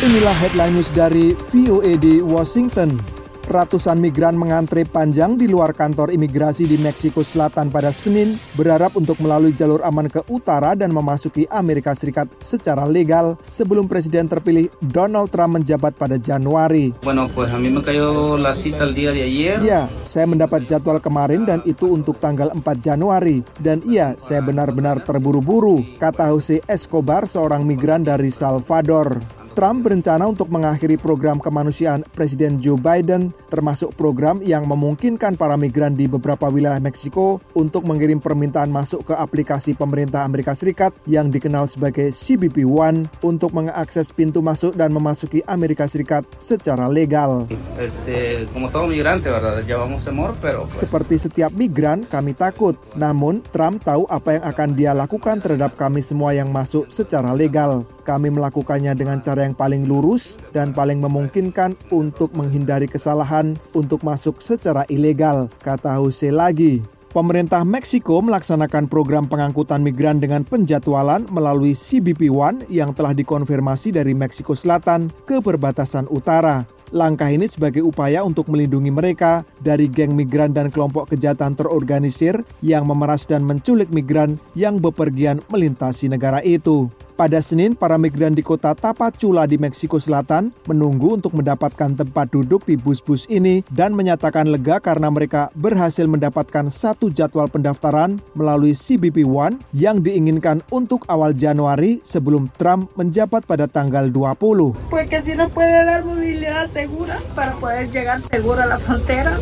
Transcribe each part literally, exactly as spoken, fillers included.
Inilah headline news dari V O A di Washington. Ratusan migran mengantre panjang di luar kantor imigrasi di Meksiko Selatan pada Senin, berharap untuk melalui jalur aman ke utara dan memasuki Amerika Serikat secara legal sebelum Presiden terpilih Donald Trump menjabat pada Januari. Bueno, pues a mí me cayó la cita el día de ayer. Ya, saya mendapat jadwal kemarin dan itu untuk tanggal empat Januari. Dan iya, saya benar-benar terburu-buru, kata Jose Escobar, seorang migran dari Salvador. Trump berencana untuk mengakhiri program kemanusiaan Presiden Joe Biden, termasuk program yang memungkinkan para migran di beberapa wilayah Meksiko untuk mengirim permintaan masuk ke aplikasi pemerintah Amerika Serikat yang dikenal sebagai C B P One untuk mengakses pintu masuk dan memasuki Amerika Serikat secara legal. Este, como todo migrante, ¿verdad? Llevamos temor, pero pues... Seperti setiap migran, kami takut. Namun, Trump tahu apa yang akan dia lakukan terhadap kami semua yang masuk secara legal. Kami melakukannya dengan cara yang paling lurus dan paling memungkinkan untuk menghindari kesalahan untuk masuk secara ilegal, kata Jose lagi. Pemerintah Meksiko melaksanakan program pengangkutan migran dengan penjadwalan melalui C B P One yang telah dikonfirmasi dari Meksiko Selatan ke perbatasan utara. Langkah ini sebagai upaya untuk melindungi mereka dari geng migran dan kelompok kejahatan terorganisir yang memeras dan menculik migran yang bepergian melintasi negara itu. Pada Senin, para migran di kota Tapachula di Meksiko Selatan menunggu untuk mendapatkan tempat duduk di bus-bus ini dan menyatakan lega karena mereka berhasil mendapatkan satu jadwal pendaftaran melalui C B P One yang diinginkan untuk awal Januari sebelum Trump menjabat pada tanggal dua puluh. Porque si no puede dar movilidad segura para poder llegar seguro a la frontera.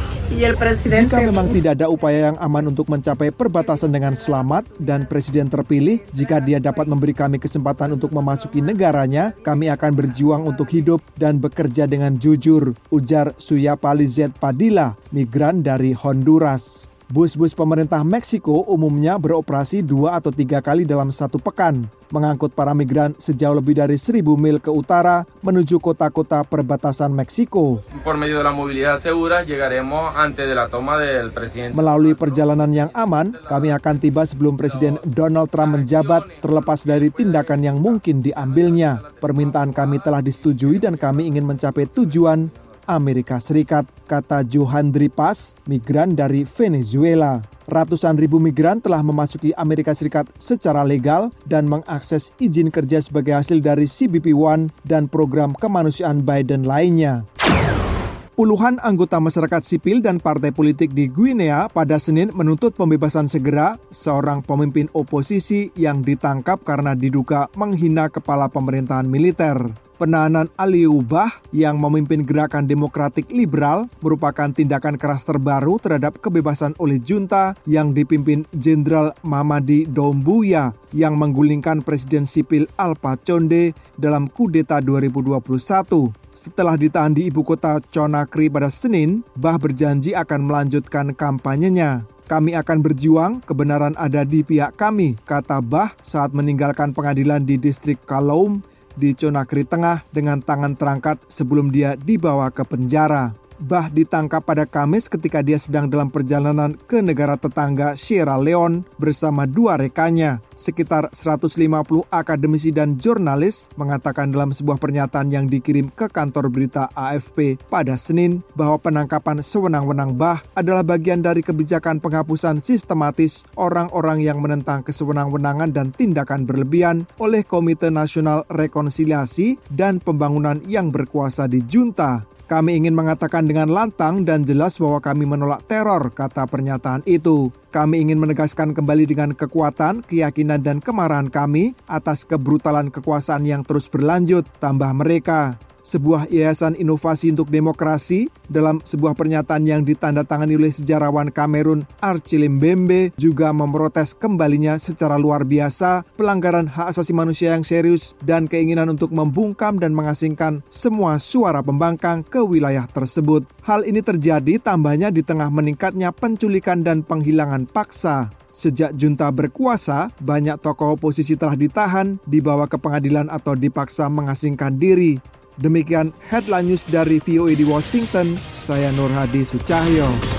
Jika memang tidak ada upaya yang aman untuk mencapai perbatasan dengan selamat dan Presiden terpilih, jika dia dapat memberi kami kesempatan untuk memasuki negaranya, kami akan berjuang untuk hidup dan bekerja dengan jujur, ujar Suyapa Lizeth Padilla, migran dari Honduras. Bus-bus pemerintah Meksiko umumnya beroperasi dua atau tiga kali dalam satu pekan, mengangkut para migran sejauh lebih dari seribu mil ke utara menuju kota-kota perbatasan Meksiko. Por medio de la movilidad segura llegaremos antes de la toma del presidente. Melalui perjalanan yang aman, kami akan tiba sebelum Presiden Donald Trump menjabat, terlepas dari tindakan yang mungkin diambilnya. Permintaan kami telah disetujui dan kami ingin mencapai tujuan Amerika Serikat, kata Johandri Paz, migran dari Venezuela. Ratusan ribu migran telah memasuki Amerika Serikat secara legal dan mengakses izin kerja sebagai hasil dari C B P One dan program kemanusiaan Biden lainnya. Puluhan anggota masyarakat sipil dan partai politik di Guinea pada Senin menuntut pembebasan segera seorang pemimpin oposisi yang ditangkap karena diduga menghina kepala pemerintahan militer. Penahanan Aliou Bah yang memimpin gerakan demokratik liberal merupakan tindakan keras terbaru terhadap kebebasan oleh junta yang dipimpin Jenderal Mamadi Doumbouya yang menggulingkan Presiden sipil Alpha Conde dalam kudeta dua ribu dua puluh satu. Setelah ditahan di ibu kota Conakry pada Senin, Bah berjanji akan melanjutkan kampanyenya. Kami akan berjuang, kebenaran ada di pihak kami, kata Bah saat meninggalkan pengadilan di distrik Kaloum di Conakry Tengah dengan tangan terangkat sebelum dia dibawa ke penjara. Bah ditangkap pada Kamis ketika dia sedang dalam perjalanan ke negara tetangga Sierra Leone bersama dua rekannya. Sekitar seratus lima puluh akademisi dan jurnalis mengatakan dalam sebuah pernyataan yang dikirim ke kantor berita A F P pada Senin bahwa penangkapan sewenang-wenang Bah adalah bagian dari kebijakan penghapusan sistematis orang-orang yang menentang kesewenang-wenangan dan tindakan berlebihan oleh Komite Nasional Rekonsiliasi dan Pembangunan yang berkuasa di junta. Kami ingin mengatakan dengan lantang dan jelas bahwa kami menolak teror, kata pernyataan itu. Kami ingin menegaskan kembali dengan kekuatan, keyakinan dan kemarahan kami atas kebrutalan kekuasaan yang terus berlanjut, tambah mereka. Sebuah yayasan inovasi untuk demokrasi dalam sebuah pernyataan yang ditandatangani oleh sejarawan Kamerun Archie Mbembe juga memprotes kembalinya secara luar biasa pelanggaran hak asasi manusia yang serius dan keinginan untuk membungkam dan mengasingkan semua suara pembangkang ke wilayah tersebut. Hal ini terjadi tambahnya di tengah meningkatnya penculikan dan penghilangan paksa. Sejak junta berkuasa, banyak tokoh oposisi telah ditahan, dibawa ke pengadilan atau dipaksa mengasingkan diri. Demikian headline news dari V O A di Washington, saya Nur Hadi Sucahyo.